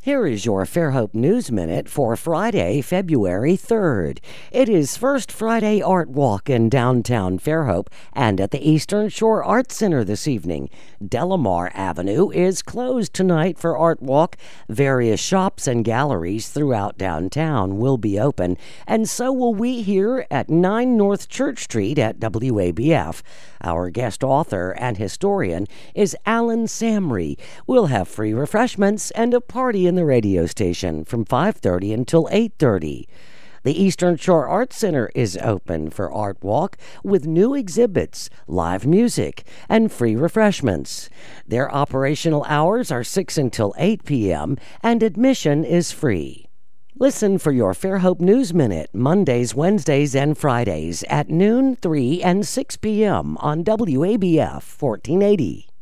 Here is your Fairhope News Minute for Friday, February 3rd. It is First Friday Art Walk in downtown Fairhope and at the Eastern Shore Art Center this evening. Delamar Avenue is closed tonight for Art Walk. Various shops and galleries throughout downtown will be open, and so will we here at 9 North Church Street at WABF. Our guest author and historian is Alan Samry. We'll have free refreshments and a party in the radio station from 5:30 until 8:30. The Eastern Shore Art Center is open for Art Walk with new exhibits, live music, and free refreshments. Their operational hours are 6 until 8 p.m. and admission is free. Listen for your Fairhope News Minute Mondays, Wednesdays, and Fridays at noon, 3, and 6 p.m. on WABF 1480.